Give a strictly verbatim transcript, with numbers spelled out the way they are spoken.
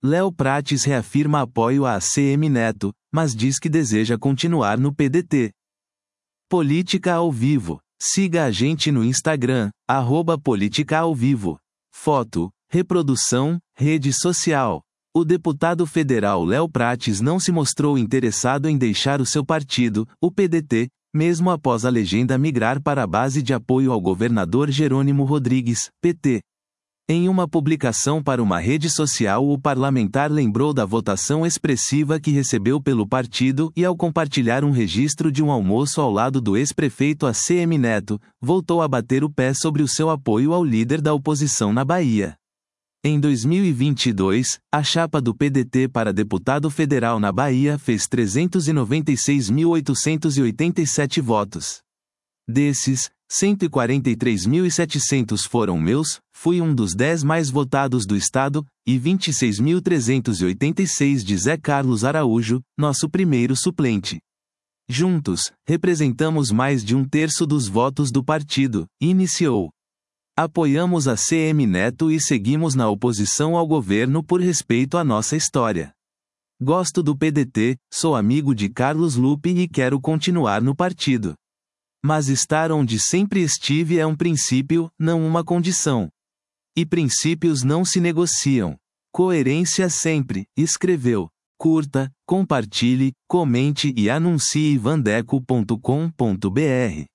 Léo Prates reafirma apoio a ACM Neto, mas diz que deseja continuar no P D T. Política ao vivo. Siga a gente no Instagram, arroba Política ao Vivo. Foto, reprodução, rede social. O deputado federal Léo Prates não se mostrou interessado em deixar o seu partido, o P D T, mesmo após a legenda migrar para a base de apoio ao governador Jerônimo Rodrigues, P T. Em uma publicação para uma rede social, o parlamentar lembrou da votação expressiva que recebeu pelo partido e, ao compartilhar um registro de um almoço ao lado do ex-prefeito A C M Neto, voltou a bater o pé sobre o seu apoio ao líder da oposição na Bahia. Em dois mil e vinte e dois, a chapa do P D T para deputado federal na Bahia fez trezentos e noventa e seis mil oitocentos e oitenta e sete votos. Desses, cento e quarenta e três mil e setecentos foram meus, fui um dos dez mais votados do estado, e vinte e seis mil trezentos e oitenta e seis de Zé Carlos Araújo, nosso primeiro suplente. Juntos, representamos mais de um terço dos votos do partido, iniciou. Apoiamos a C M Neto e seguimos na oposição ao governo por respeito à nossa história. Gosto do P D T, sou amigo de Carlos Lupe e quero continuar no partido. Mas estar onde sempre estive é um princípio, não uma condição. E princípios não se negociam. Coerência sempre, escreveu. Curta, compartilhe, comente e anuncie vandeco ponto com ponto br.